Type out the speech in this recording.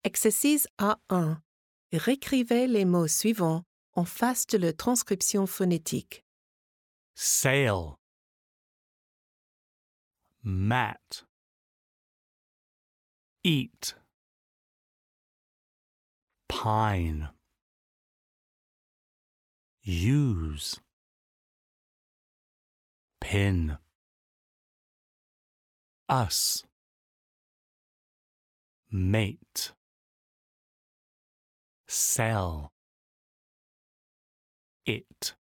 Exercice A1. Réécrivez les mots suivants en face de la transcription phonétique. Sail, mat, eat, pine, use, pin, us, mate, sell, it.